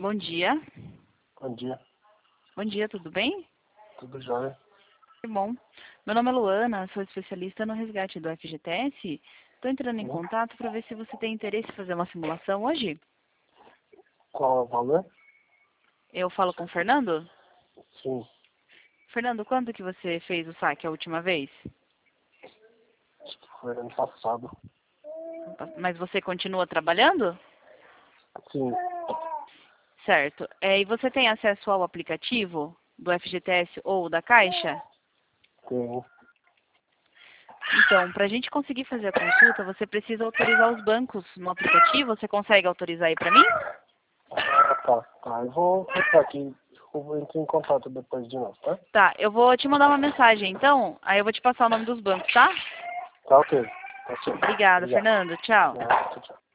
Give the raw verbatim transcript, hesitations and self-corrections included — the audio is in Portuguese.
Bom dia. Bom dia. Bom dia, tudo bem? Tudo jóia? Que bom. Meu nome é Luana, sou especialista no resgate do F G T S. Estou entrando em Sim. contato para ver se você tem interesse em fazer uma simulação hoje. Qual é o valor? Eu falo com o Fernando? Sim. Fernando, quando que você fez o saque a última vez? Acho que foi ano passado. Mas você continua trabalhando? Sim. Certo. É, e você tem acesso ao aplicativo do F G T S ou da Caixa? Tem. Então, para a gente conseguir fazer a consulta, você precisa autorizar os bancos no aplicativo. Você consegue autorizar aí para mim? Ah, tá. Tá. Eu vou clicar aqui. Eu vou entrar em contato depois de novo, tá? Tá, eu vou te mandar uma mensagem, então. Aí eu vou te passar o nome dos bancos, tá? Tá ok. Tá certo. Obrigada, Obrigado. Fernando. Tchau. Ah, tchau, tchau.